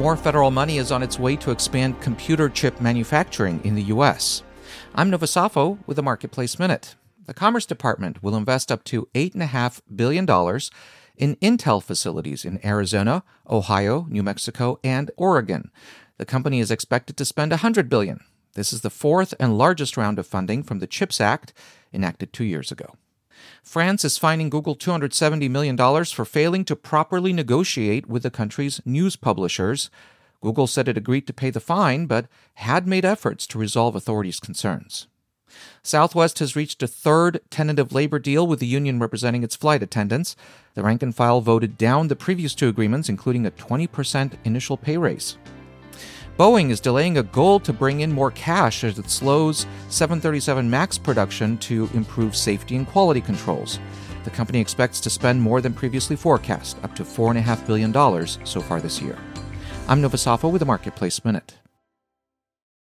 More federal money is on its way to expand computer chip manufacturing in the U.S. I'm Nova Safo with the Marketplace Minute. The Commerce Department will invest up to $8.5 billion in Intel facilities in Arizona, Ohio, New Mexico, and Oregon. The company is expected to spend $100 billion. This is the fourth and largest round of funding from the CHIPS Act, enacted 2 years ago. France is fining Google $270 million for failing to properly negotiate with the country's news publishers. Google said it agreed to pay the fine, but had made efforts to resolve authorities' concerns. Southwest has reached a third tentative labor deal with the union representing its flight attendants. The rank and file voted down the previous two agreements, including a 20% initial pay raise. Boeing is delaying a goal to bring in more cash as it slows 737 MAX production to improve safety and quality controls. The company expects to spend more than previously forecast, up to $4.5 billion so far this year. I'm Nova Safo with the Marketplace Minute.